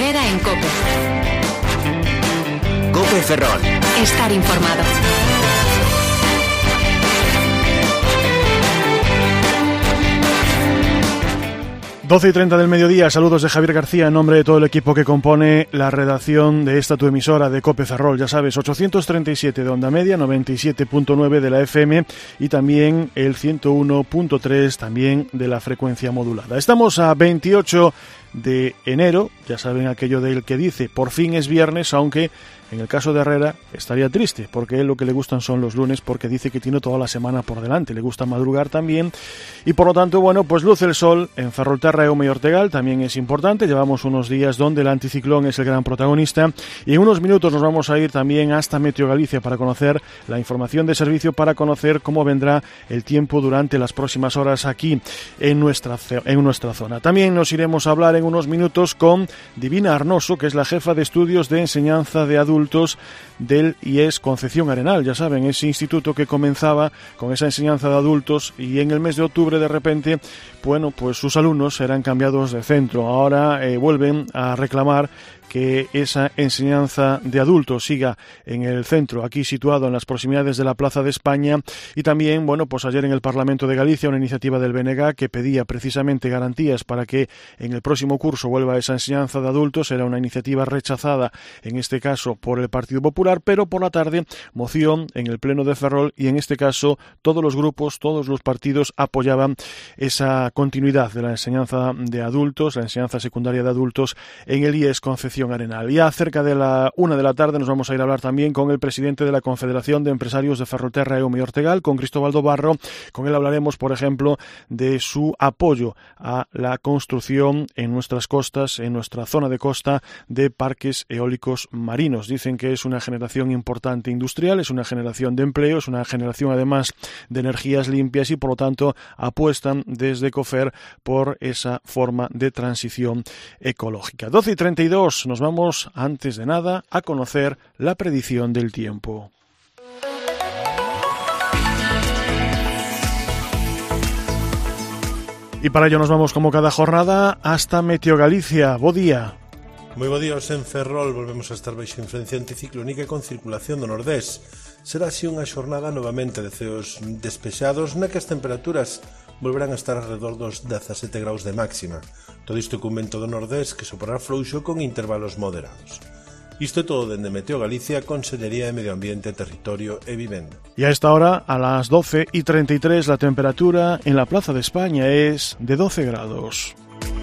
Herrera en COPE. COPE Ferrol. Estar informado. Doce y 30 del mediodía, saludos de Javier García en nombre de todo el equipo que compone la redacción de esta tu emisora de COPE Ferrol. Ya sabes, 837 de onda media, 97.9 de la FM y también el 101.3 también de la frecuencia modulada. Estamos a 28 de enero, ya saben aquello del que dice, por fin es viernes, aunque en el caso de Herrera estaría triste, porque a él lo que le gustan son los lunes, porque dice que tiene toda la semana por delante, le gusta madrugar también, y por lo tanto, bueno, pues luce el sol en Ferrolterra, Eume y Ortegal, también es importante, llevamos unos días donde el anticiclón es el gran protagonista, y en unos minutos nos vamos a ir también hasta Meteo Galicia para conocer la información de servicio, para conocer cómo vendrá el tiempo durante las próximas horas aquí en nuestra zona. También nos iremos a hablar en unos minutos con Divina Arnoso, que es la jefa de estudios de enseñanza de adultos del IES Concepción Arenal. Ya saben, ese instituto que comenzaba con esa enseñanza de adultos y en el mes de octubre de repente, bueno, pues sus alumnos serán cambiados de centro. Ahora vuelven a reclamar que esa enseñanza de adultos siga en el centro, aquí situado en las proximidades de la Plaza de España. Y también, bueno, pues ayer en el Parlamento de Galicia una iniciativa del BNG que pedía precisamente garantías para que en el próximo curso vuelva esa enseñanza de adultos. Era una iniciativa rechazada, en este caso por el Partido Popular, pero por la tarde moción en el Pleno de Ferrol y en este caso todos los grupos, todos los partidos apoyaban esa continuidad de la enseñanza de adultos, la enseñanza secundaria de adultos en el IES Concepción Arenal. Ya cerca de la 1 de la tarde nos vamos a ir a hablar también con el presidente de la Confederación de Empresarios de Ferrolterra, Eume y Ortegal, con Cristóbal Barro. Con él hablaremos, por ejemplo, de su apoyo a la construcción en nuestras costas, en nuestra zona de costa, de parques eólicos marinos. Dicen que es una generación importante industrial, es una generación de empleo, es una generación además de energías limpias y por lo tanto apuestan desde COFER por esa forma de transición ecológica. 12 y 32, nos vamos antes de nada a conocer la predicción del tiempo. Y para ello nos vamos como cada jornada hasta Meteo Galicia. Bo día. Moi bo día, en Ferrol volvemos a estar baixo influencia anticiclónica con circulación do nordés. Será así unha xornada novamente de ceos despexados na que as temperaturas volverán a estar alrededor dos 17 graus de máxima. Todo isto con vento do nordés que soprará frouxo con intervalos moderados. Isto é todo dende Meteo Galicia, Consellería de Medio Ambiente, Territorio e Vivenda. Y a esta hora, a las 12 y 33, la temperatura en la Plaza de España es de 12 grados.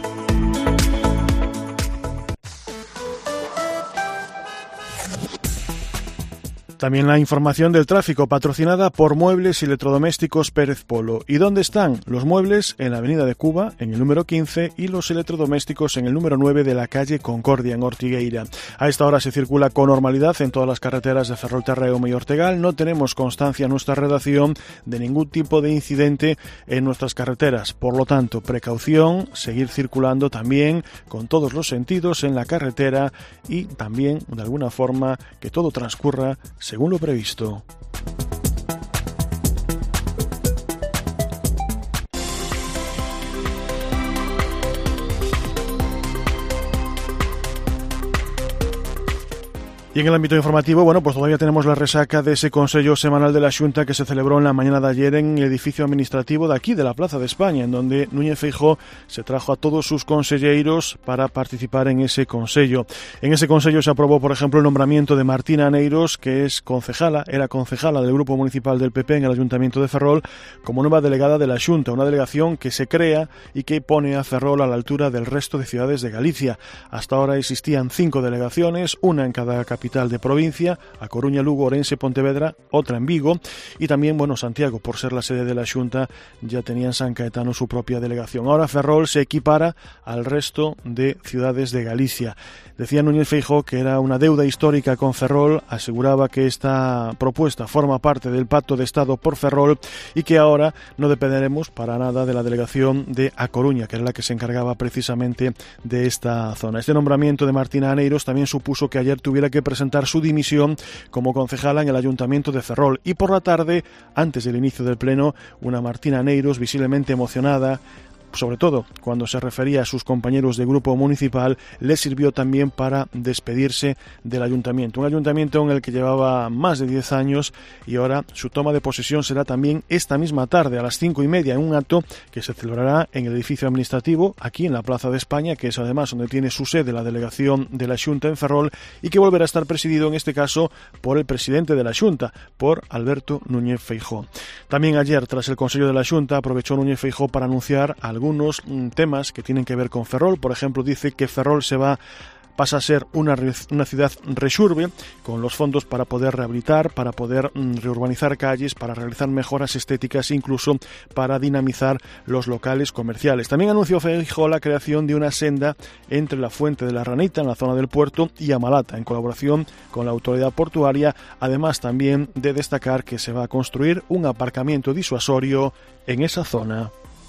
También la información del tráfico, patrocinada por Muebles y Electrodomésticos Pérez Polo. ¿Y dónde están? Los muebles en la Avenida de Cuba, en el número 15, y los electrodomésticos en el número 9 de la calle Concordia, en Ortigueira. A esta hora se circula con normalidad en todas las carreteras de Ferrolterra, Eume y Ortegal. No tenemos constancia en nuestra redacción de ningún tipo de incidente en nuestras carreteras. Por lo tanto, precaución, seguir circulando también con todos los sentidos en la carretera y también, de alguna forma, que todo transcurra según lo previsto. Y en el ámbito informativo, bueno, pues todavía tenemos la resaca de ese Consello Semanal de la Xunta que se celebró en la mañana de ayer en el edificio administrativo de aquí, de la Plaza de España, en donde Núñez Feijóo se trajo a todos sus conselleiros para participar en ese Consello. En ese Consello se aprobó, por ejemplo, el nombramiento de Martina Aneiros, que es era concejala del Grupo Municipal del PP en el Ayuntamiento de Ferrol, como nueva delegada de la Xunta, una delegación que se crea y que pone a Ferrol a la altura del resto de ciudades de Galicia. Hasta ahora existían 5 delegaciones, una en cada capital de provincia, a Coruña, Lugo, Orense, Pontevedra, otra en Vigo y también, bueno, Santiago, por ser la sede de la Xunta, ya tenía en San Caetano su propia delegación. Ahora Ferrol se equipara al resto de ciudades de Galicia. Decía Núñez Feijóo que era una deuda histórica con Ferrol, aseguraba que esta propuesta forma parte del Pacto de Estado por Ferrol y que ahora no dependeremos para nada de la delegación de A Coruña, que era la que se encargaba precisamente de esta zona. Este nombramiento de Martina Aneiros también supuso que ayer tuviera que presentar su dimisión como concejala en el Ayuntamiento de Ferrol y por la tarde, antes del inicio del pleno, una Martina Aneiros visiblemente emocionada sobre todo cuando se refería a sus compañeros de grupo municipal, le sirvió también para despedirse del ayuntamiento. Un ayuntamiento en el que llevaba más de 10 años y ahora su toma de posesión será también esta misma tarde a las 5:30 en un acto que se celebrará en el edificio administrativo aquí en la Plaza de España, que es además donde tiene su sede la delegación de la Xunta en Ferrol y que volverá a estar presidido en este caso por el presidente de la Xunta, por Alberto Núñez Feijóo. También ayer, tras el Consejo de la Xunta, aprovechó Núñez Feijóo para anunciar algunos temas que tienen que ver con Ferrol. Por ejemplo, dice que Ferrol pasa a ser una ciudad rexurbe, con los fondos para poder rehabilitar, para poder reurbanizar calles, para realizar mejoras estéticas, incluso para dinamizar los locales comerciales. También anunció Feijóo la creación de una senda entre la Fuente de la Ranita, en la zona del puerto, y Amalata, en colaboración con la autoridad portuaria, además también de destacar que se va a construir un aparcamiento disuasorio en esa zona.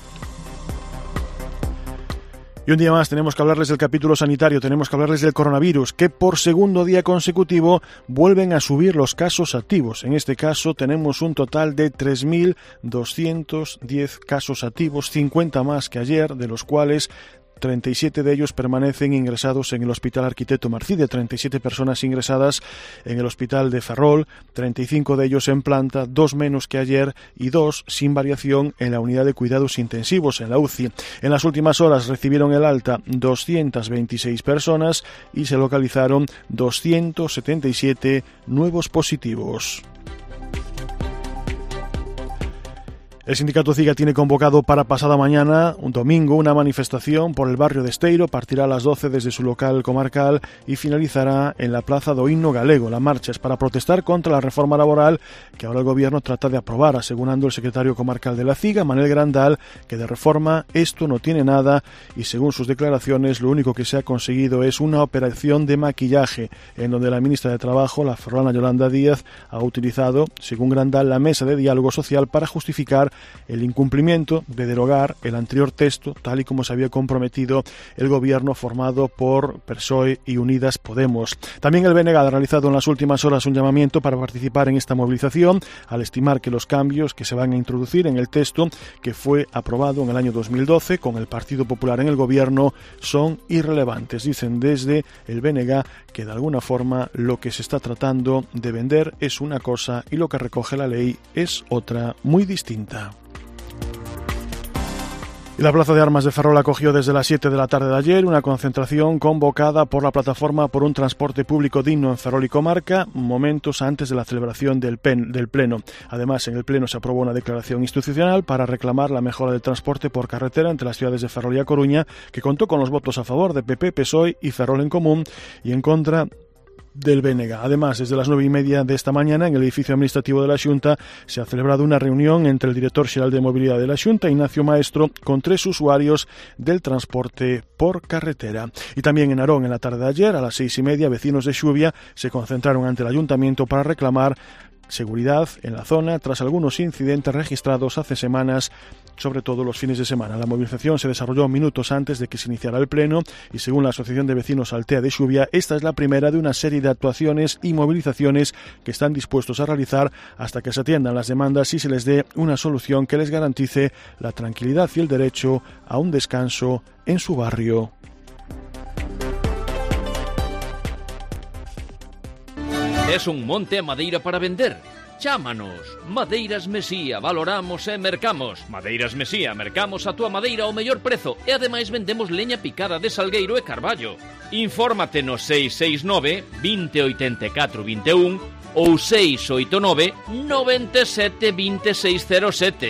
Y un día más tenemos que hablarles del capítulo sanitario, tenemos que hablarles del coronavirus, que por segundo día consecutivo vuelven a subir los casos activos. En este caso tenemos un total de 3.210 casos activos, 50 más que ayer, de los cuales 37 de ellos permanecen ingresados en el Hospital Arquitecto Marcide, 37 personas ingresadas en el Hospital de Ferrol, 35 de ellos en planta, 2 menos que ayer y 2 sin variación en la unidad de cuidados intensivos, en la UCI. En las últimas horas recibieron el alta 226 personas y se localizaron 277 nuevos positivos. El sindicato CIGA tiene convocado para pasada mañana, un domingo, una manifestación por el barrio de Esteiro. Partirá a las 12 desde su local comarcal y finalizará en la Plaza do Himno Galego. La marcha es para protestar contra la reforma laboral que ahora el gobierno trata de aprobar, asegurando el secretario comarcal de la CIGA, Manel Grandal, que de reforma esto no tiene nada y según sus declaraciones lo único que se ha conseguido es una operación de maquillaje en donde la ministra de Trabajo, la ferrolana Yolanda Díaz, ha utilizado, según Grandal, la mesa de diálogo social para justificar el incumplimiento de derogar el anterior texto, tal y como se había comprometido el gobierno formado por PSOE y Unidas Podemos. También el BNG ha realizado en las últimas horas un llamamiento para participar en esta movilización, al estimar que los cambios que se van a introducir en el texto que fue aprobado en el año 2012 con el Partido Popular en el gobierno son irrelevantes. Dicen desde el BNG que de alguna forma lo que se está tratando de vender es una cosa y lo que recoge la ley es otra muy distinta. Y la Plaza de Armas de Ferrol acogió desde las 7 de la tarde de ayer una concentración convocada por la Plataforma por un Transporte Público Digno en Ferrol y Comarca, momentos antes de la celebración del Pleno. Además, en el Pleno se aprobó una declaración institucional para reclamar la mejora del transporte por carretera entre las ciudades de Ferrol y A Coruña, que contó con los votos a favor de PP, PSOE y Ferrol en Común y en contra del BNG. Además, desde las 9:30 de esta mañana, en el edificio administrativo de la Xunta, se ha celebrado una reunión entre el director xeral de movilidad de la Xunta, Ignacio Maestro, con 3 usuarios del transporte por carretera. Y también en Narón, en la tarde de ayer, a las 6:30, vecinos de Xuvia se concentraron ante el ayuntamiento para reclamar seguridad en la zona tras algunos incidentes registrados hace semanas, sobre todo los fines de semana. La movilización se desarrolló minutos antes de que se iniciara el pleno y según la Asociación de Vecinos Altea de Xuvia, esta es la primera de una serie de actuaciones y movilizaciones que están dispuestos a realizar hasta que se atiendan las demandas y se les dé una solución que les garantice la tranquilidad y el derecho a un descanso en su barrio. Es un monte a madeira para vender? Chámanos. Madeiras Mesía, valoramos e mercamos. Madeiras Mesía, mercamos a túa madeira ao mellor prezo e ademais vendemos leña picada de salgueiro e carballo. Infórmate no 669 2084 21 ou 689 97 2607.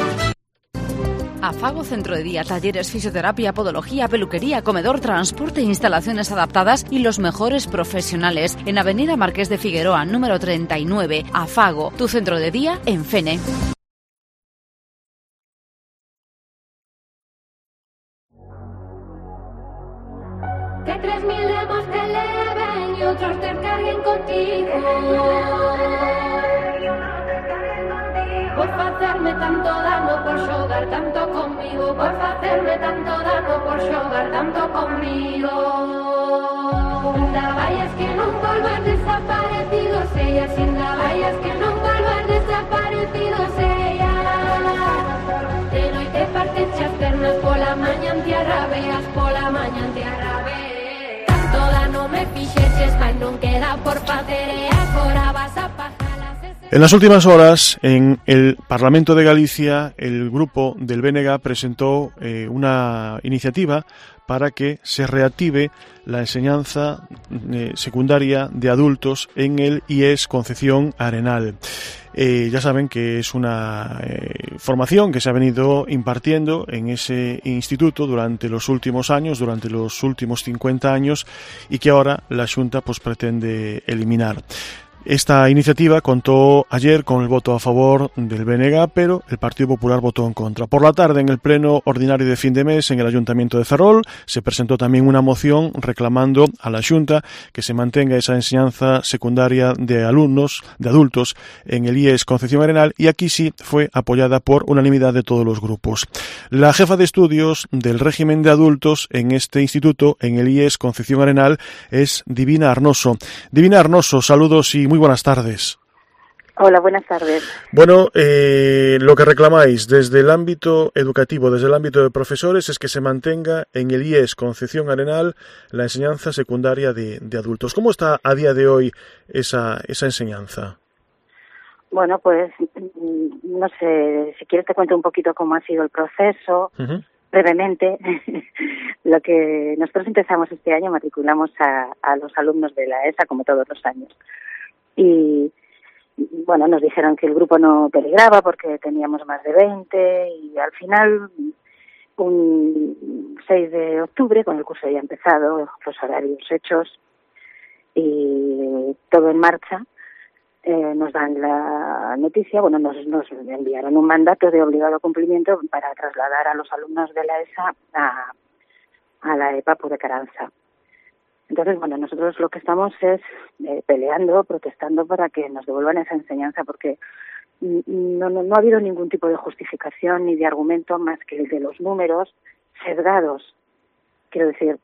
Afago Centro de Día, talleres, fisioterapia, podología, peluquería, comedor, transporte, instalaciones adaptadas y los mejores profesionales. En Avenida Marqués de Figueroa, número 39. Afago, tu centro de día en Fene. Que 3.000 demos te eleven y otros te carguen contigo. Por facerme tanto dano, por xogar tanto conmigo. Por facerme tanto dano, por xogar tanto conmigo. Ainda vayas que non volvas desaparecido sellas. Ainda vayas que non volvas desaparecido sellas. De noite parteche as pernas pola en tierra veas pola maña en tierra ve. Tanto dano me fixeches, mas non queda por facer e agora vas a pajalas. En las últimas horas, en el Parlamento de Galicia, el grupo del BNG presentó una iniciativa para que se reactive la enseñanza secundaria de adultos en el IES Concepción Arenal. Ya saben que es una formación que se ha venido impartiendo en ese instituto durante los últimos años, durante los últimos 50 años, y que ahora la Xunta pues pretende eliminar. Esta iniciativa contó ayer con el voto a favor del BNG, pero el Partido Popular votó en contra. Por la tarde, en el pleno ordinario de fin de mes en el Ayuntamiento de Ferrol, se presentó también una moción reclamando a la Xunta que se mantenga esa enseñanza secundaria de adultos en el IES Concepción Arenal, y aquí sí fue apoyada por unanimidad de todos los grupos. La jefa de estudios del régimen de adultos en este instituto, en el IES Concepción Arenal, es Divina Arnoso. Divina Arnoso, saludos y muy buenas tardes. Hola, buenas tardes. Bueno, lo que reclamáis desde el ámbito educativo, desde el ámbito de profesores, es que se mantenga en el IES Concepción Arenal la enseñanza secundaria de adultos. ¿Cómo está a día de hoy esa enseñanza? Bueno, pues no sé, si quieres te cuento un poquito cómo ha sido el proceso. Brevemente, lo que nosotros empezamos este año, matriculamos a los alumnos de la ESA como todos los años. Y bueno, nos dijeron que el grupo no peligraba porque teníamos más de 20 y al final, un 6 de octubre, con el curso ya empezado, los horarios hechos y todo en marcha, nos dan la noticia, bueno, nos enviaron un mandato de obligado cumplimiento para trasladar a los alumnos de la ESA a la EPAPU de Caranza. Entonces, bueno, nosotros lo que estamos es peleando, protestando para que nos devuelvan esa enseñanza, porque no ha habido ningún tipo de justificación ni de argumento más que el de los números sesgados. Quiero decir,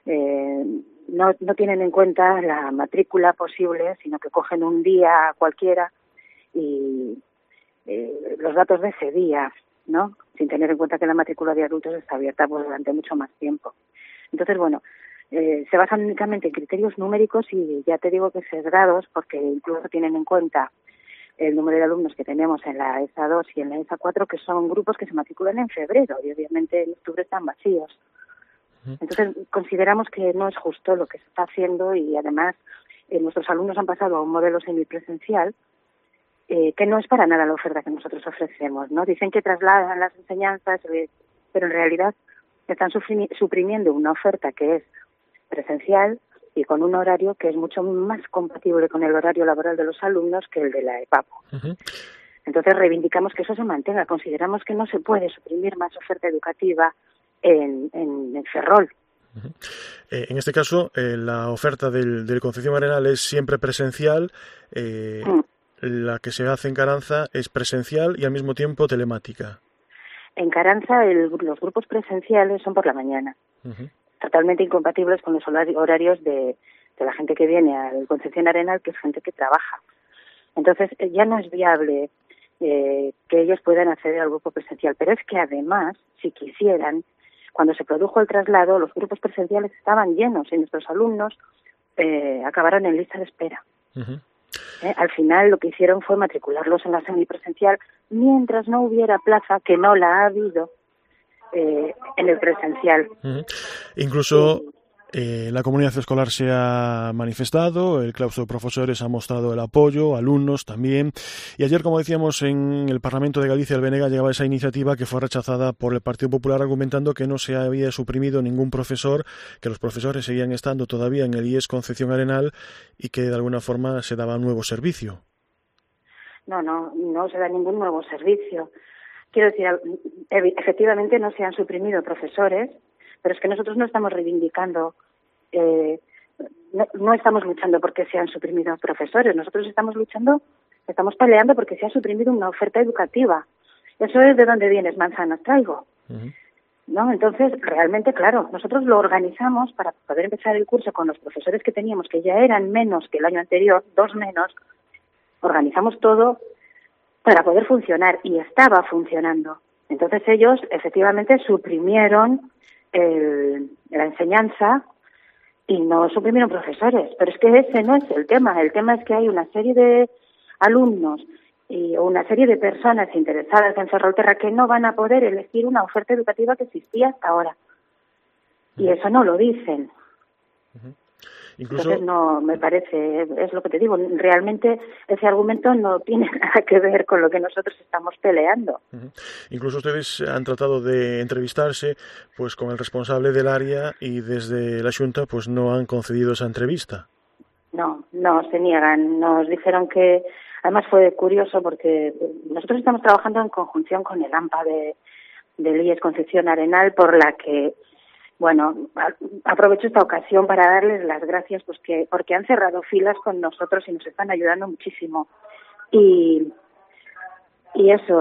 no tienen en cuenta la matrícula posible, sino que cogen un día cualquiera y los datos de ese día, ¿no? Sin tener en cuenta que la matrícula de adultos está abierta pues durante mucho más tiempo. Entonces, bueno, se basan únicamente en criterios numéricos y ya te digo que sesgados, porque incluso tienen en cuenta el número de alumnos que tenemos en la ESA 2 y en la ESA 4, que son grupos que se matriculan en febrero y obviamente en octubre están vacíos. Entonces consideramos que no es justo lo que se está haciendo y además nuestros alumnos han pasado a un modelo semipresencial que no es para nada la oferta que nosotros ofrecemos, ¿no? Dicen que trasladan las enseñanzas, pero en realidad están suprimiendo una oferta que es presencial y con un horario que es mucho más compatible con el horario laboral de los alumnos que el de la EPAPU. Entonces reivindicamos que eso se mantenga. Consideramos que no se puede suprimir más oferta educativa en Ferrol. En este caso, la oferta del Concepción Arenal es siempre presencial. La que se hace en Caranza es presencial y al mismo tiempo telemática. En Caranza los grupos presenciales son por la mañana. Totalmente incompatibles con los horarios de la gente que viene al Concepción Arenal, que es gente que trabaja. Entonces, ya no es viable que ellos puedan acceder al grupo presencial. Pero es que además, si quisieran, cuando se produjo el traslado, los grupos presenciales estaban llenos y nuestros alumnos acabaron en lista de espera. Al final, lo que hicieron fue matricularlos en la semipresencial mientras no hubiera plaza, que no la ha habido, en el presencial. Incluso la comunidad escolar se ha manifestado, el claustro de profesores ha mostrado el apoyo, alumnos también, y ayer, como decíamos, en el Parlamento de Galicia el BNG llegaba esa iniciativa que fue rechazada por el Partido Popular, argumentando que no se había suprimido ningún profesor, que los profesores seguían estando todavía en el IES Concepción Arenal y que de alguna forma se daba un nuevo servicio. No se da ningún nuevo servicio. Quiero decir, efectivamente no se han suprimido profesores, pero es que nosotros no estamos reivindicando, no estamos luchando porque se han suprimido profesores, nosotros estamos peleando porque se ha suprimido una oferta educativa. Eso es de donde vienes, manzanas traigo. ¿No? Entonces, realmente, claro, nosotros lo organizamos para poder empezar el curso con los profesores que teníamos, que ya eran menos que el año anterior, 2 menos, organizamos todo para poder funcionar y estaba funcionando. Entonces ellos efectivamente suprimieron la enseñanza y no suprimieron profesores. Pero es que ese no es el tema. El tema es que hay una serie de alumnos y una serie de personas interesadas en Ferrolterra que no van a poder elegir una oferta educativa que existía hasta ahora. Y eso no lo dicen. Entonces no me parece, es lo que te digo, realmente ese argumento no tiene nada que ver con lo que nosotros estamos peleando. Incluso ustedes han tratado de entrevistarse pues con el responsable del área y desde la Xunta pues no han concedido esa entrevista. No, se niegan. Nos dijeron que, además fue curioso porque nosotros estamos trabajando en conjunción con el AMPA del IES Concepción Arenal, por la que, bueno, aprovecho esta ocasión para darles las gracias porque han cerrado filas con nosotros y nos están ayudando muchísimo. Y eso,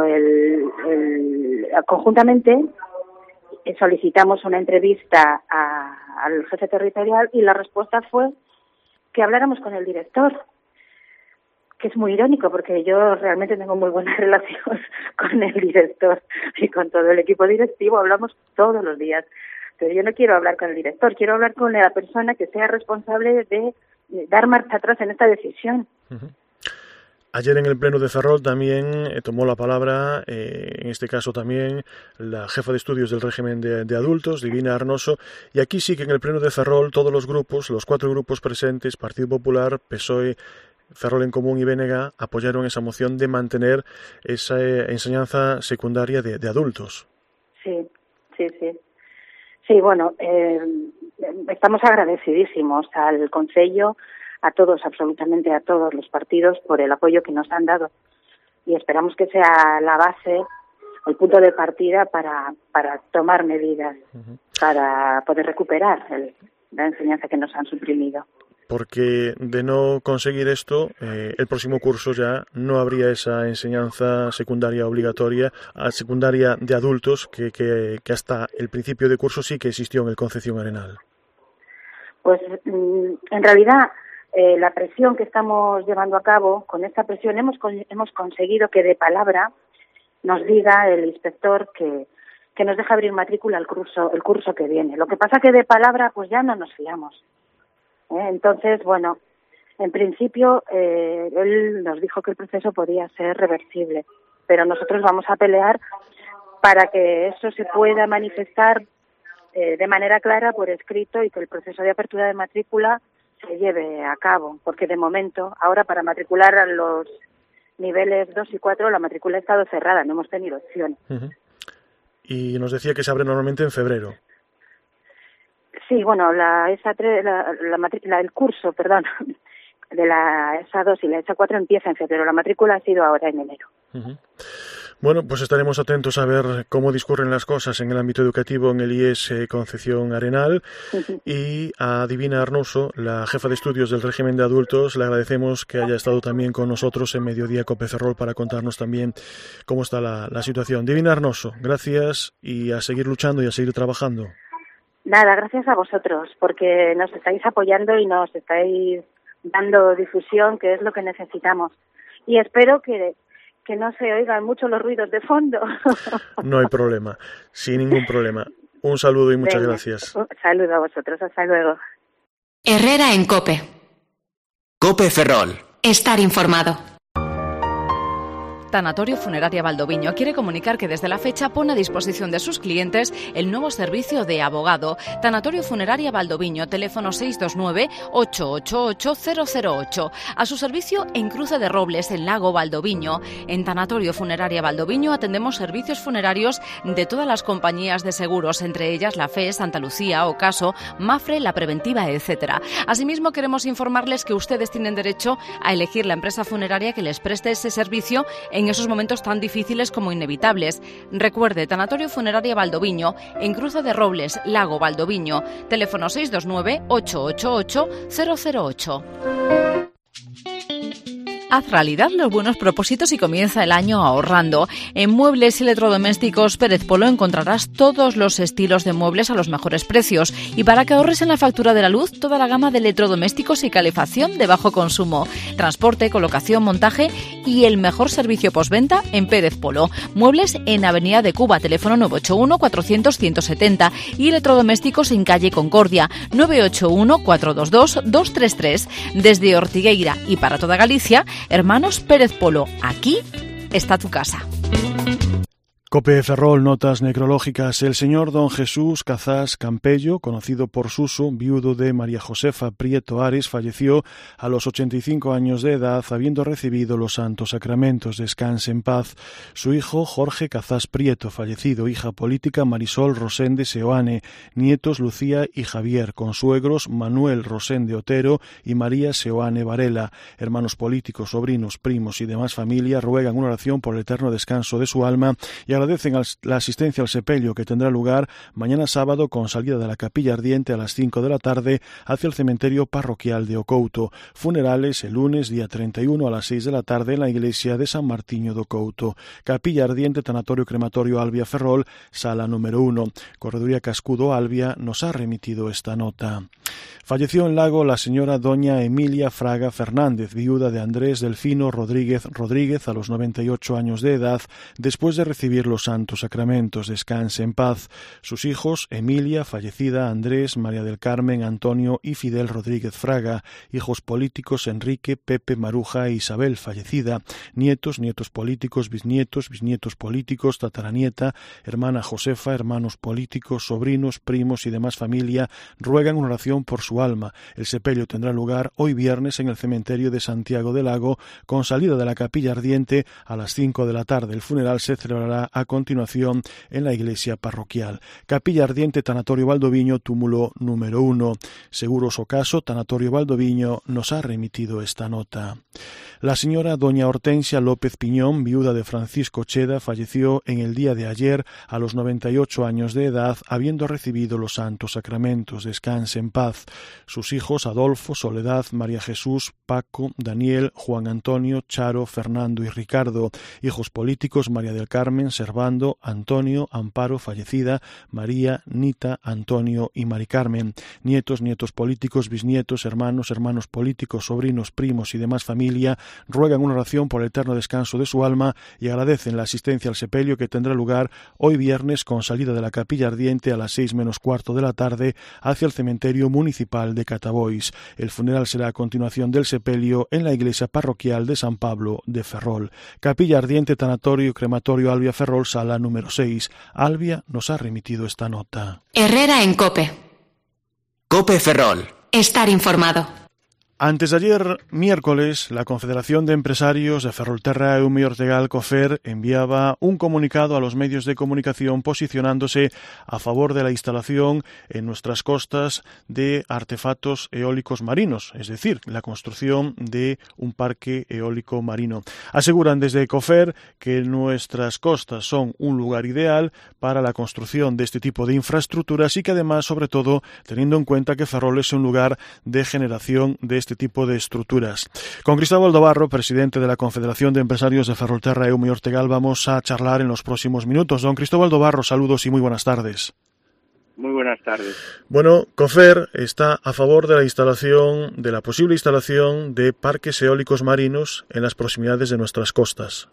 conjuntamente solicitamos una entrevista al jefe territorial y la respuesta fue que habláramos con el director, que es muy irónico porque yo realmente tengo muy buena relación con el director y con todo el equipo directivo, hablamos todos los días. Pero yo no quiero hablar con el director, quiero hablar con la persona que sea responsable de dar marcha atrás en esta decisión. Ayer en el Pleno de Ferrol también tomó la palabra, en este caso también, la jefa de estudios del régimen de adultos, Divina Arnoso, y aquí sí que en el Pleno de Ferrol todos los grupos, los 4 grupos presentes, Partido Popular, PSOE, Ferrol en Común y BNG, apoyaron esa moción de mantener esa enseñanza secundaria de adultos. Sí. Sí, bueno, estamos agradecidísimos al Concello, a todos, absolutamente a todos los partidos, por el apoyo que nos han dado. Y esperamos que sea la base, el punto de partida para tomar medidas, para poder recuperar la enseñanza que nos han suprimido. Porque de no conseguir esto, el próximo curso ya no habría esa enseñanza secundaria obligatoria, secundaria de adultos, que hasta el principio de curso sí que existió en el Concepción Arenal. Pues en realidad la presión que estamos llevando a cabo, con esta presión hemos conseguido que de palabra nos diga el inspector que nos deja abrir matrícula el curso que viene. Lo que pasa que de palabra pues ya no nos fiamos. Entonces, bueno, en principio él nos dijo que el proceso podía ser reversible, pero nosotros vamos a pelear para que eso se pueda manifestar de manera clara por escrito y que el proceso de apertura de matrícula se lleve a cabo, porque de momento, ahora para matricular a los niveles 2 y 4, la matrícula ha estado cerrada, no hemos tenido opción. Y nos decía que se abre normalmente en febrero. Sí, bueno, el curso, de la ESA 2 y la ESA 4 empieza en febrero. La matrícula ha sido ahora en enero. Bueno, pues estaremos atentos a ver cómo discurren las cosas en el ámbito educativo en el IES Concepción Arenal. Y a Divina Arnoso, la jefa de estudios del régimen de adultos, le agradecemos que haya estado también con nosotros en Mediodía Cope Ferrol para contarnos también cómo está la situación. Divina Arnoso, gracias y a seguir luchando y a seguir trabajando. Nada, gracias a vosotros, porque nos estáis apoyando y nos estáis dando difusión, que es lo que necesitamos. Y espero que no se oigan mucho los ruidos de fondo. No hay problema, sin ningún problema. Un saludo y muchas gracias. Un saludo a vosotros, hasta luego. Herrera en COPE. COPE Ferrol. Estar informado. Tanatorio Funeraria Valdoviño quiere comunicar que desde la fecha pone a disposición de sus clientes el nuevo servicio de abogado. Tanatorio Funeraria Valdoviño, teléfono 629-888-008. A su servicio en Cruce de Robles, en Lago Valdoviño. En Tanatorio Funeraria Valdoviño atendemos servicios funerarios de todas las compañías de seguros, entre ellas la FE, Santa Lucía, Ocaso, Mafre, La Preventiva, etc. Asimismo, queremos informarles que ustedes tienen derecho a elegir la empresa funeraria que les preste ese servicio en esos momentos tan difíciles como inevitables. Recuerde, Tanatorio Funeraria Valdoviño, en Cruce de Robles, Lago Valdoviño, teléfono 629-888-008. Haz realidad los buenos propósitos y comienza el año ahorrando. En Muebles y Electrodomésticos Pérez Polo encontrarás todos los estilos de muebles a los mejores precios. Y para que ahorres en la factura de la luz, toda la gama de electrodomésticos y calefacción de bajo consumo. Transporte, colocación, montaje y el mejor servicio postventa en Pérez Polo. Muebles en Avenida de Cuba, teléfono 981 400 170 y electrodomésticos en calle Concordia, 981 422 233. Desde Ortigueira y para toda Galicia, Hermanos Pérez Polo, aquí está tu casa. COPE Ferrol, notas necrológicas. El señor don Jesús Cazás Campello, conocido por Suso, viudo de María Josefa Prieto Ares, falleció a los 85 años de edad, habiendo recibido los santos sacramentos. Descanse en paz. Su hijo Jorge Cazás Prieto, fallecido. Hija política Marisol Rosende Seoane. Nietos Lucía y Javier. Consuegros Manuel Rosende Otero y María Seoane Varela. Hermanos políticos, sobrinos, primos y demás familia ruegan una oración por el eterno descanso de su alma y agradecen la asistencia al sepelio que tendrá lugar mañana sábado con salida de la Capilla Ardiente a las 5 de la tarde hacia el cementerio parroquial de Ocouto. Funerales el lunes día 31 a las 6 de la tarde en la iglesia de San Martiño de Ocouto. Capilla Ardiente, Tanatorio Crematorio Albia Ferrol, sala número 1. Correduría Cascudo Albia nos ha remitido esta nota. Falleció en Lago la señora doña Emilia Fraga Fernández, viuda de Andrés Delfino Rodríguez a los 98 años de edad, después de recibir los santos sacramentos. Descanse en paz. Sus hijos, Emilia, fallecida, Andrés, María del Carmen, Antonio y Fidel Rodríguez Fraga. Hijos políticos, Enrique, Pepe, Maruja e Isabel, fallecida. Nietos, nietos políticos, bisnietos, bisnietos políticos, tataranieta, hermana Josefa, hermanos políticos, sobrinos, primos y demás familia ruegan una oración por su alma. El sepelio tendrá lugar hoy viernes en el cementerio de Santiago del Lago, con salida de la Capilla Ardiente a las 5 de la tarde. El funeral se celebrará a continuación en la iglesia parroquial. Capilla Ardiente, Tanatorio Valdoviño, túmulo número 1. Seguros Ocaso, Tanatorio Valdoviño, nos ha remitido esta nota. La señora doña Hortensia López Piñón, viuda de Francisco Cheda, falleció en el día de ayer a los 98 años de edad, habiendo recibido los santos sacramentos. Descanse en paz. Sus hijos Adolfo, Soledad, María Jesús, Paco, Daniel, Juan Antonio, Charo, Fernando y Ricardo. Hijos políticos María del Carmen, Servando, Antonio, Amparo, fallecida, María, Nita, Antonio y Mari Carmen. Nietos, nietos políticos, bisnietos, hermanos, hermanos políticos, sobrinos, primos y demás familia ruegan una oración por el eterno descanso de su alma y agradecen la asistencia al sepelio que tendrá lugar hoy viernes con salida de la Capilla Ardiente a las 6 menos cuarto de la tarde hacia el cementerio municipal de Catabois. El funeral será a continuación del sepelio en la iglesia parroquial de San Pablo de Ferrol. Capilla Ardiente, Tanatorio Crematorio Albia Ferrol, sala número 6. Albia nos ha remitido esta nota. Herrera en COPE. COPE Ferrol. Estar informado. Antes de ayer, miércoles, la Confederación de Empresarios de Ferrolterra Eume Ortegal COFER enviaba un comunicado a los medios de comunicación posicionándose a favor de la instalación en nuestras costas de artefactos eólicos marinos, es decir, la construcción de un parque eólico marino. Aseguran desde COFER que nuestras costas son un lugar ideal para la construcción de este tipo de infraestructuras y que además, sobre todo, teniendo en cuenta que Ferrol es un lugar de generación de este tipo de estructuras. Con Cristóbal Dobarro, presidente de la Confederación de Empresarios de Ferrolterra Eume Ortegal, vamos a charlar en los próximos minutos. Don Cristóbal Dobarro, saludos y muy buenas tardes. Muy buenas tardes. Bueno, COFER está a favor de la posible instalación de parques eólicos marinos en las proximidades de nuestras costas.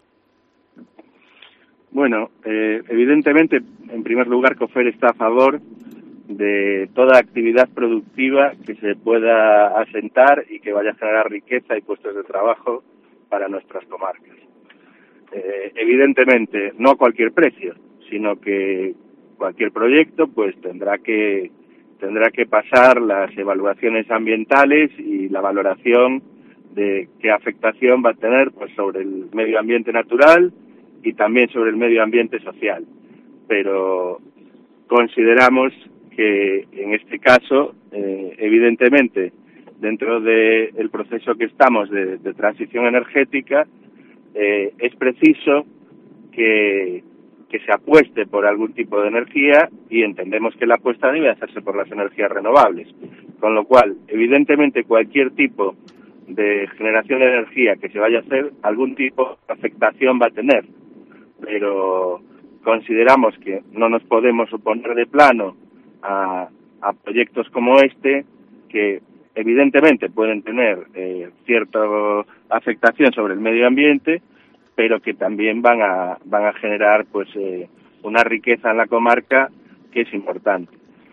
Bueno, evidentemente, en primer lugar, COFER está a favor de toda actividad productiva que se pueda asentar y que vaya a generar riqueza y puestos de trabajo para nuestras comarcas. Evidentemente, no a cualquier precio, sino que cualquier proyecto pues tendrá que pasar las evaluaciones ambientales y la valoración de qué afectación va a tener pues sobre el medio ambiente natural y también sobre el medio ambiente social. Pero consideramos que en este caso, evidentemente, dentro del proceso que estamos de transición energética, es preciso que se apueste por algún tipo de energía y entendemos que la apuesta debe hacerse por las energías renovables. Con lo cual, evidentemente, cualquier tipo de generación de energía que se vaya a hacer, algún tipo de afectación va a tener, pero consideramos que no nos podemos oponer de plano a proyectos como este, que evidentemente pueden tener cierta afectación sobre el medio ambiente, pero que también van a generar pues una riqueza en la comarca que es importante.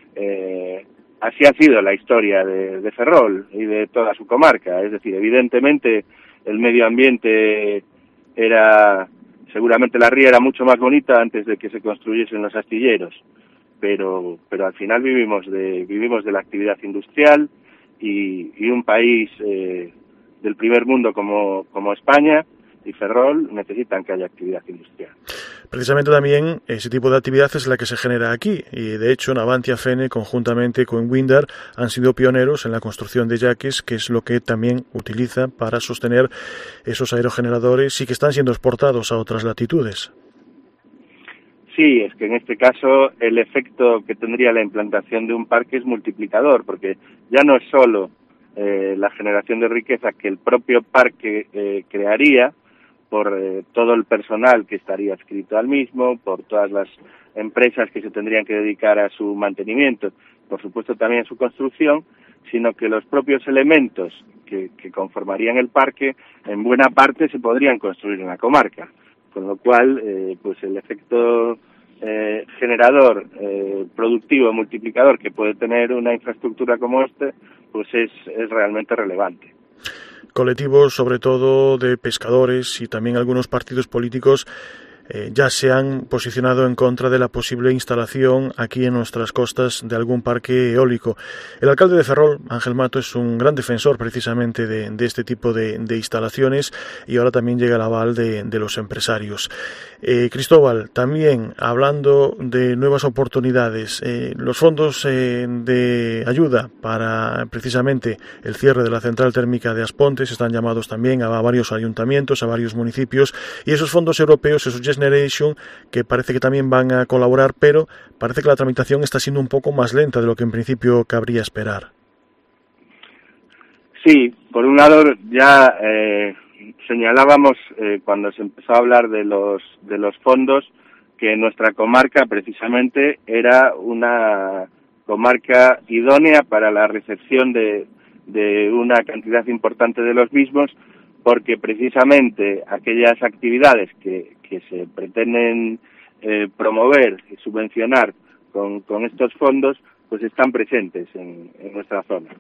Así ha sido la historia de Ferrol y de toda su comarca, es decir, evidentemente el medio ambiente seguramente la ría era mucho más bonita antes de que se construyesen los astilleros, pero al final vivimos de la actividad industrial y un país del primer mundo como España y Ferrol necesitan que haya actividad industrial. Precisamente también ese tipo de actividad es la que se genera aquí y de hecho Navantia Fene conjuntamente con Windar han sido pioneros en la construcción de yaques, que es lo que también utiliza para sostener esos aerogeneradores y que están siendo exportados a otras latitudes. Sí, es que en este caso el efecto que tendría la implantación de un parque es multiplicador, porque ya no es solo la generación de riqueza que el propio parque crearía, por todo el personal que estaría adscrito al mismo, por todas las empresas que se tendrían que dedicar a su mantenimiento, por supuesto también a su construcción, sino que los propios elementos que conformarían el parque, en buena parte se podrían construir en la comarca, con lo cual pues el efecto generador, productivo, multiplicador que puede tener una infraestructura como esta, pues es realmente relevante. Colectivos, sobre todo de pescadores y también algunos partidos políticos ya se han posicionado en contra de la posible instalación aquí en nuestras costas de algún parque eólico. El alcalde de Ferrol, Ángel Mato, es un gran defensor precisamente de este tipo de instalaciones y ahora también llega el aval de los empresarios. Cristóbal, también hablando de nuevas oportunidades, los fondos de ayuda para precisamente el cierre de la central térmica de Aspontes están llamados también a varios ayuntamientos, a varios municipios, y esos fondos europeos, esos Generation, que parece que también van a colaborar, pero parece que la tramitación está siendo un poco más lenta de lo que en principio cabría esperar. Sí, por un lado ya señalábamos cuando se empezó a hablar de los fondos que nuestra comarca precisamente era una comarca idónea para la recepción de una cantidad importante de los mismos, porque precisamente aquellas actividades que se pretenden promover y subvencionar con estos fondos pues están presentes en nuestra zona.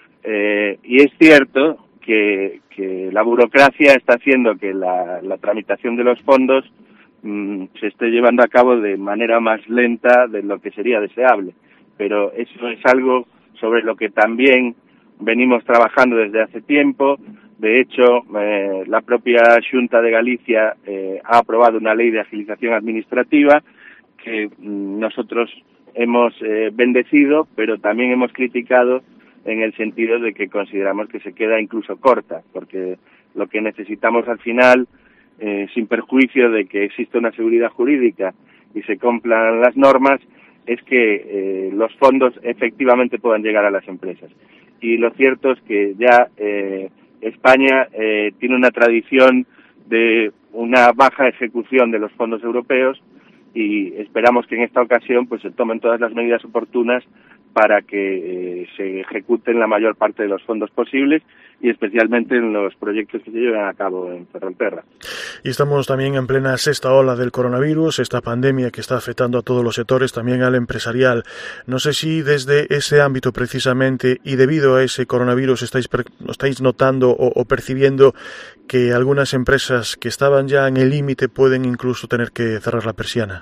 Y es cierto que la burocracia está haciendo que la tramitación de los fondos se esté llevando a cabo de manera más lenta de lo que sería deseable, pero eso es algo sobre lo que también venimos trabajando desde hace tiempo. De hecho, la propia Xunta de Galicia ha aprobado una ley de agilización administrativa que nosotros hemos bendecido, pero también hemos criticado en el sentido de que consideramos que se queda incluso corta, porque lo que necesitamos al final, sin perjuicio de que exista una seguridad jurídica y se cumplan las normas, es que los fondos efectivamente puedan llegar a las empresas. Y lo cierto es que ya España tiene una tradición de una baja ejecución de los fondos europeos y esperamos que en esta ocasión pues se tomen todas las medidas oportunas para que se ejecuten la mayor parte de los fondos posibles y especialmente en los proyectos que se llevan a cabo en Ferrolterra. Y estamos también en plena sexta ola del coronavirus, esta pandemia que está afectando a todos los sectores, también al empresarial. No sé si desde ese ámbito precisamente y debido a ese coronavirus estáis notando o percibiendo que algunas empresas que estaban ya en el límite pueden incluso tener que cerrar la persiana.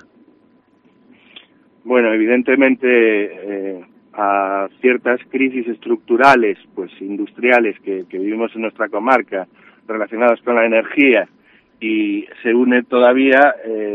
Bueno, evidentemente a ciertas crisis estructurales, pues industriales que vivimos en nuestra comarca, relacionadas con la energía, y se une todavía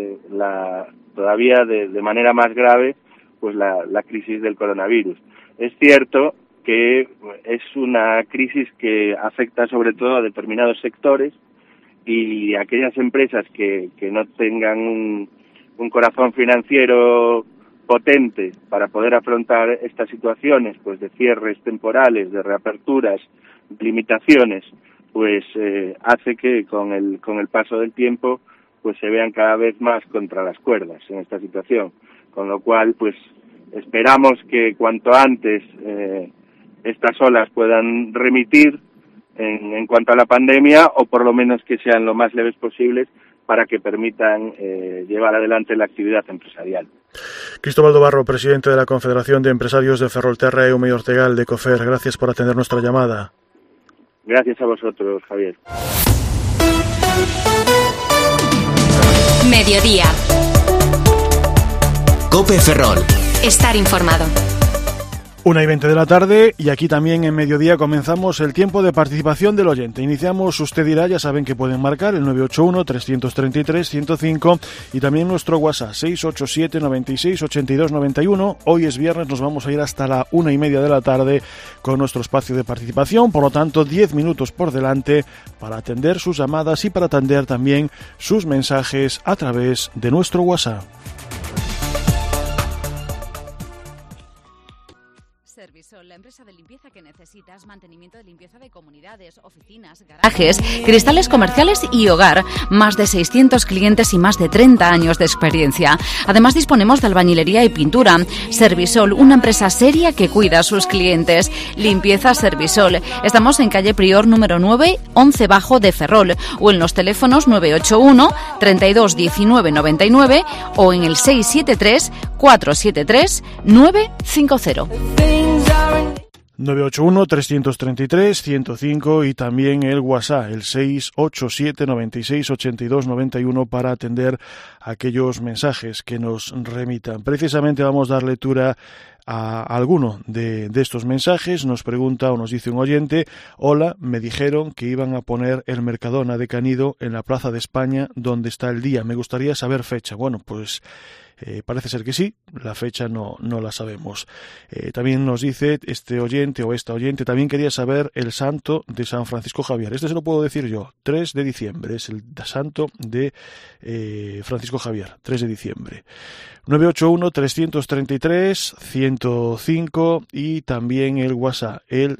de manera más grave pues la crisis del coronavirus. Es cierto que es una crisis que afecta sobre todo a determinados sectores y aquellas empresas que no tengan un corazón financiero potente para poder afrontar estas situaciones, pues de cierres temporales, de reaperturas, limitaciones, pues hace que con el paso del tiempo pues se vean cada vez más contra las cuerdas en esta situación, con lo cual pues esperamos que cuanto antes estas olas puedan remitir en cuanto a la pandemia, o por lo menos que sean lo más leves posibles para que permitan llevar adelante la actividad empresarial. Cristóbal Dobarro, presidente de la Confederación de Empresarios de Ferrolterra, Eume y Ortegal de Cofer, gracias por atender nuestra llamada. Gracias a vosotros, Javier. Mediodía. COPE Ferrol. Estar informado. 1:20 de la tarde, y aquí también en Mediodía comenzamos el tiempo de participación del oyente. Iniciamos Usted Dirá, ya saben que pueden marcar el 981-333-105 y también nuestro WhatsApp 687-96-82-91. Hoy es viernes, nos vamos a ir hasta la 1:30 de la tarde con nuestro espacio de participación, por lo tanto 10 minutos por delante para atender sus llamadas y para atender también sus mensajes a través de nuestro WhatsApp. Servisol, la empresa de limpieza que necesitas, mantenimiento de limpieza de comunidades, oficinas, garajes, cristales comerciales y hogar. Más de 600 clientes y más de 30 años de experiencia. Además disponemos de albañilería y pintura. Servisol, una empresa seria que cuida a sus clientes. Limpieza Servisol. Estamos en calle Prior número 9, 11 Bajo de Ferrol, o en los teléfonos 981 32 19 99 o en el 673 473 950. 981-333-105 y también el WhatsApp, el 687-96-82-91 para atender aquellos mensajes que nos remitan. Precisamente vamos a dar lectura a alguno de estos mensajes. Nos pregunta o nos dice un oyente: hola, me dijeron que iban a poner el Mercadona de Canido en la Plaza de España donde está el día. Me gustaría saber fecha. Bueno, pues parece ser que sí, la fecha no la sabemos. También nos dice este oyente o esta oyente, también quería saber el santo de San Francisco Javier. Este se lo puedo decir yo, 3 de diciembre, es el santo de Francisco Javier, 3 de diciembre. 981-333-105 y también el WhatsApp, el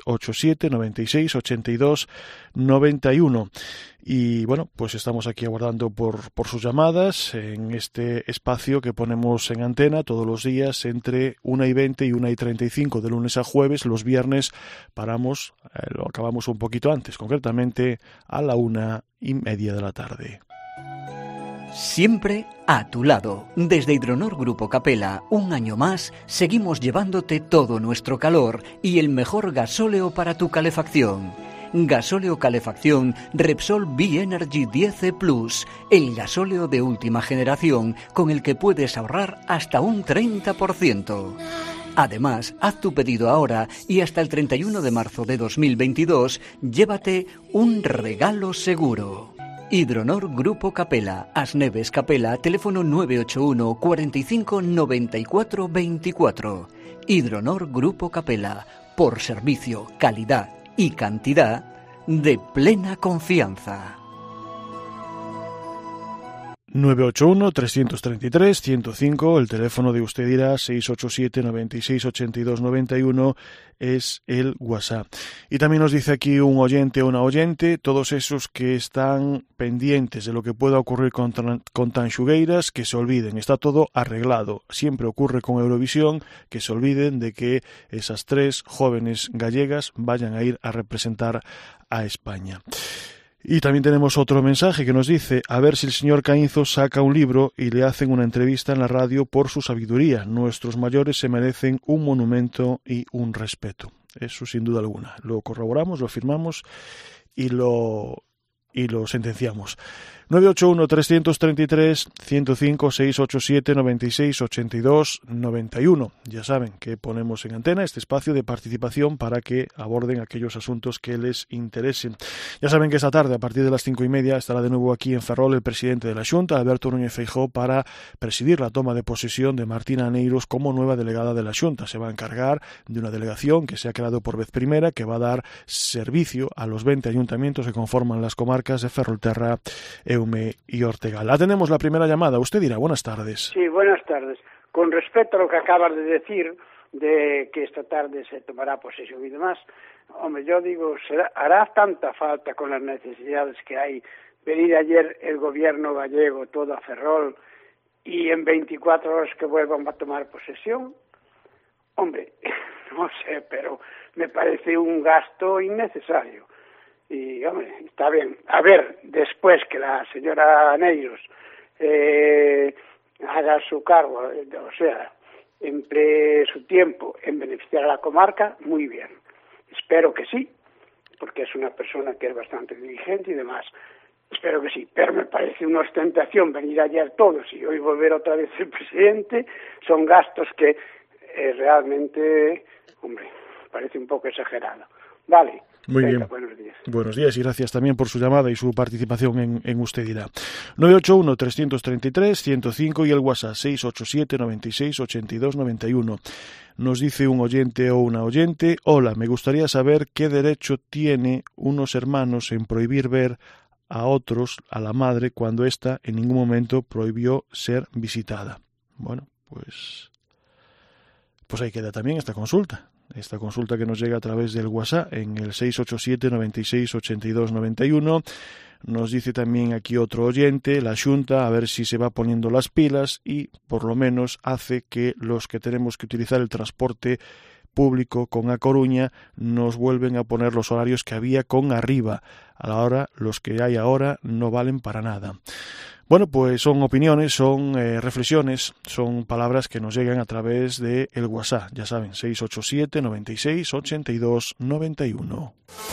687-96-82-91. Y bueno, pues estamos aquí aguardando por sus llamadas en este espacio que ponemos en antena todos los días entre 1:20 y 1:35 de lunes a jueves. Los viernes paramos, lo acabamos un poquito antes, concretamente a la 1:30 de la tarde. Siempre a tu lado. Desde Hidronor Grupo Capella, un año más, seguimos llevándote todo nuestro calor y el mejor gasóleo para tu calefacción. Gasóleo calefacción Repsol B-Energy 10 Plus, el gasóleo de última generación con el que puedes ahorrar hasta un 30%. Además, haz tu pedido ahora y hasta el 31 de marzo de 2022 llévate un regalo seguro. Hidronor Grupo Capella, Asneves Capella, teléfono 981 45 94 24. Hidronor Grupo Capella, por servicio, calidad y cantidad de plena confianza. 981-333-105, el teléfono de Usted Dirá, 687-96-82-91 es el WhatsApp. Y también nos dice aquí un oyente o una oyente, todos esos que están pendientes de lo que pueda ocurrir con Tanxugueiras, que se olviden, está todo arreglado. Siempre ocurre con Eurovisión, que se olviden de que esas 3 jóvenes gallegas vayan a ir a representar a España. Y también tenemos otro mensaje que nos dice: a ver si el señor Caínzo saca un libro y le hacen una entrevista en la radio por su sabiduría. Nuestros mayores se merecen un monumento y un respeto. Eso sin duda alguna. Lo corroboramos, lo firmamos y lo sentenciamos. 981-333-105, 687-96-82-91. Ya saben que ponemos en antena este espacio de participación para que aborden aquellos asuntos que les interesen. Ya saben que esta tarde, a partir de las 5:30, estará de nuevo aquí en Ferrol el presidente de la Xunta, Alberto Núñez Feijóo, para presidir la toma de posesión de Martina Aneiros como nueva delegada de la Xunta. Se va a encargar de una delegación que se ha creado por vez primera, que va a dar servicio a los 20 ayuntamientos que conforman las comarcas de Ferrolterra, Eume y Ortegal. Atendemos la primera llamada. Usted dirá, buenas tardes. Sí, buenas tardes. Con respecto a lo que acabas de decir, de que esta tarde se tomará posesión y demás. Hombre, yo digo, hará tanta falta con las necesidades que hay venir ayer el gobierno gallego todo a Ferrol y en 24 horas que vuelvan a tomar posesión. Hombre, no sé, pero me parece un gasto innecesario. Y, hombre, está bien. A ver, después que la señora Neiros haga su cargo, o sea, emplee su tiempo en beneficiar a la comarca, muy bien. Espero que sí, porque es una persona que es bastante diligente y demás. Espero que sí, pero me parece una ostentación venir ayer todos y hoy volver otra vez el presidente. Son gastos que realmente, hombre, parece un poco exagerado. Vale. Muy Venga, bien. buenos días. Buenos días y gracias también por su llamada y su participación en Usted Dirá. 981-333-105 y el WhatsApp 687-96-82-91. Nos dice un oyente o una oyente: hola, me gustaría saber qué derecho tiene unos hermanos en prohibir ver a otros, a la madre, cuando ésta en ningún momento prohibió ser visitada. Bueno, pues ahí queda también esta consulta que nos llega a través del WhatsApp en el 687-96-82-91. Nos dice también aquí otro oyente: la Xunta a ver si se va poniendo las pilas y por lo menos hace que los que tenemos que utilizar el transporte público con A Coruña nos vuelven a poner los horarios que había con Arriba. A la hora, los que hay ahora no valen para nada. Bueno, pues son opiniones, son reflexiones, son palabras que nos llegan a través de el WhatsApp. Ya saben, 687 96 82 91.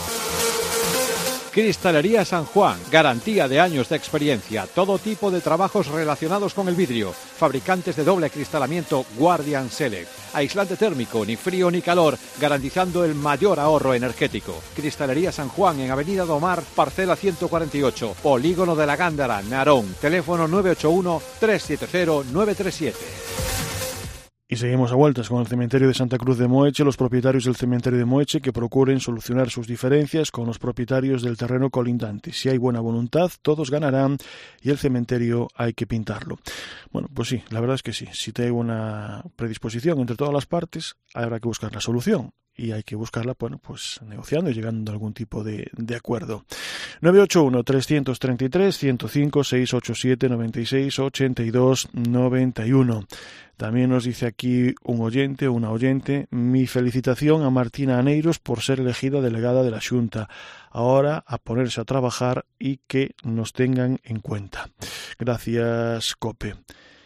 Cristalería San Juan, garantía de años de experiencia, todo tipo de trabajos relacionados con el vidrio, fabricantes de doble acristalamiento Guardian Select, aislante térmico, ni frío ni calor, garantizando el mayor ahorro energético. Cristalería San Juan en Avenida Domar, parcela 148, Polígono de la Gándara, Narón, teléfono 981-370-937. Y seguimos a vueltas con el cementerio de Santa Cruz de Moeche. Los propietarios del cementerio de Moeche que procuren solucionar sus diferencias con los propietarios del terreno colindante. Si hay buena voluntad, todos ganarán y el cementerio hay que pintarlo. Bueno, pues sí, la verdad es que sí. Si hay una predisposición entre todas las partes, habrá que buscar la solución. Y hay que buscarla, bueno, pues negociando y llegando a algún tipo de acuerdo. 981-333-105, 687-96-82-91. También nos dice aquí un oyente o una oyente: mi felicitación a Martina Aneiros por ser elegida delegada de la Xunta. Ahora a ponerse a trabajar y que nos tengan en cuenta. Gracias, Cope.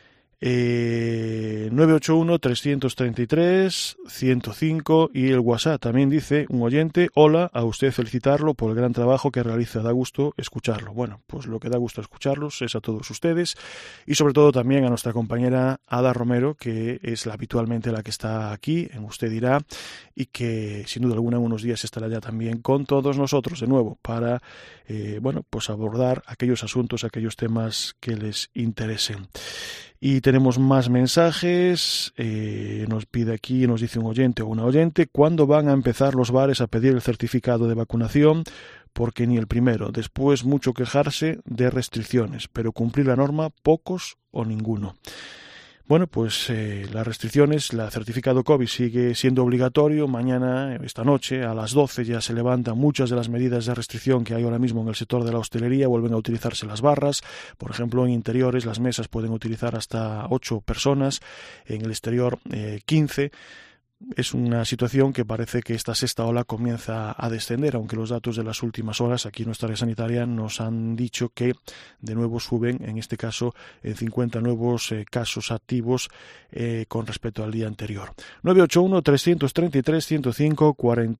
981-333-105 y el WhatsApp también dice un oyente: hola, a usted felicitarlo por el gran trabajo que realiza, da gusto escucharlo. Bueno, pues lo que da gusto escucharlos es a todos ustedes y sobre todo también a nuestra compañera Ada Romero, que es habitualmente la que está aquí en Usted Dirá y que sin duda alguna en unos días estará ya también con todos nosotros de nuevo para bueno, pues abordar aquellos asuntos, aquellos temas que les interesen. Y tenemos más mensajes. Nos pide aquí, nos dice un oyente o una oyente: ¿cuándo van a empezar los bares a pedir el certificado de vacunación? Porque ni el primero. Después mucho quejarse de restricciones, pero cumplir la norma pocos o ninguno. Bueno, pues las restricciones, el certificado COVID sigue siendo obligatorio. Mañana, esta noche, a las 12 ya se levantan muchas de las medidas de restricción que hay ahora mismo en el sector de la hostelería. Vuelven a utilizarse las barras. Por ejemplo, en interiores las mesas pueden utilizar hasta 8 personas. En el exterior, 15. Es una situación que parece que esta sexta ola comienza a descender, aunque los datos de las últimas horas aquí en nuestra área sanitaria nos han dicho que de nuevo suben, en este caso en 50 nuevos casos activos con respecto al día anterior. 981-333-105,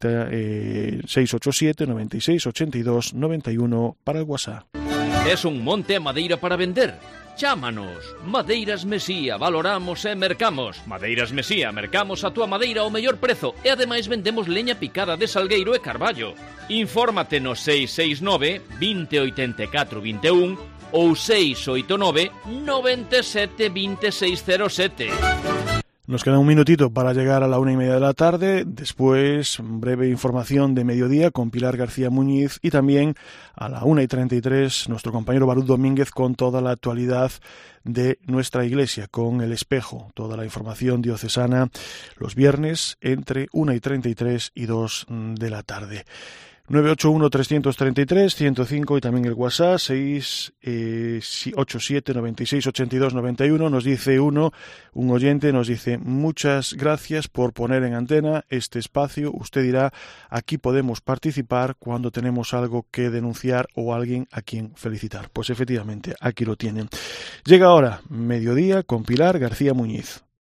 687-96-82-91 para el WhatsApp. Es un monte a madeira para vender? Chámanos. Madeiras Mesía, valoramos e mercamos. Madeiras Mesía, mercamos a túa madeira ao mellor prezo e ademais vendemos leña picada de salgueiro e carballo. Infórmate no 669 20 84 21 ou 689 97 2607. Nos queda un minutito para llegar a la 1:30 de la tarde, después breve información de mediodía con Pilar García Muñiz y también a la 1:33 nuestro compañero Barut Domínguez con toda la actualidad de nuestra iglesia, con El Espejo, toda la información diocesana los viernes entre 1:33 y 2 de la tarde. 981-333-105 y también el WhatsApp 687-96-82-91. Nos dice un oyente, nos dice: muchas gracias por poner en antena este espacio. Usted dirá, aquí podemos participar cuando tenemos algo que denunciar o alguien a quien felicitar. Pues efectivamente, aquí lo tienen. Llega ahora mediodía con Pilar García Muñiz.